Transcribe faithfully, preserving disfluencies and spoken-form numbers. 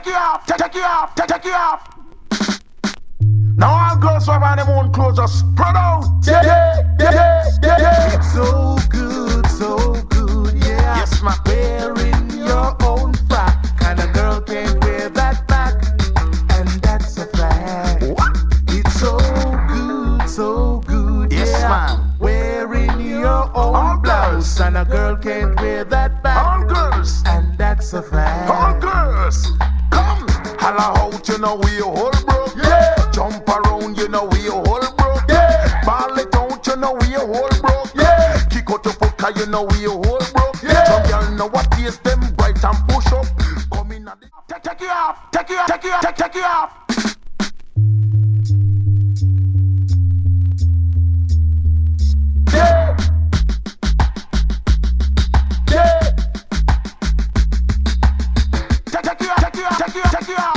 take it off, take take it off, take take it off. Now all girls who have on them own clothes just spread out. Yeah, yeah, yeah, yeah, yeah. It's so good, so good, yeah. Yes, ma. Wearing your own frock, and a girl can't wear that back, and that's a fact. What? It's so good, so good, Yes, yeah. ma'am. Wearing your own All blouse, girls. and a girl can't wear that back, All girls, and that's a fact. all girls, come. Holla out, you know we all broke. Yeah. Jump around, you know we all broke. Yeah. Ball it out, you know we all broke. Yeah. Kick out your foot, 'cause you know we all broke. Yeah. Some girl know what is them bright and push up. Come in at the take take it off, take it off, take it off, take take it off. Yeah. Yeah. Take take it off, take it off, take it off, take it off.